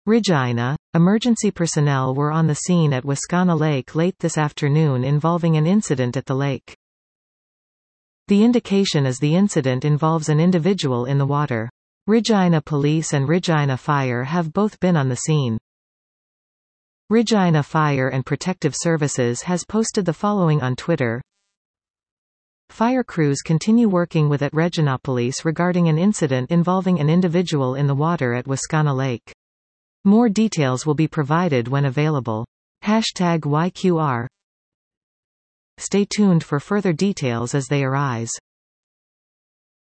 Regina. Emergency personnel were on the scene at Wascana Lake late this afternoon involving an incident at the lake. The indication is the incident involves an individual in the water. Regina Police and Regina Fire have both been on the scene. Regina Fire and Protective Services has posted the following on Twitter. Fire crews continue working with at Reginapolis regarding an incident involving an individual in the water at Wascana Lake. More details will be provided when available. #YQR. Stay tuned for further details as they arise.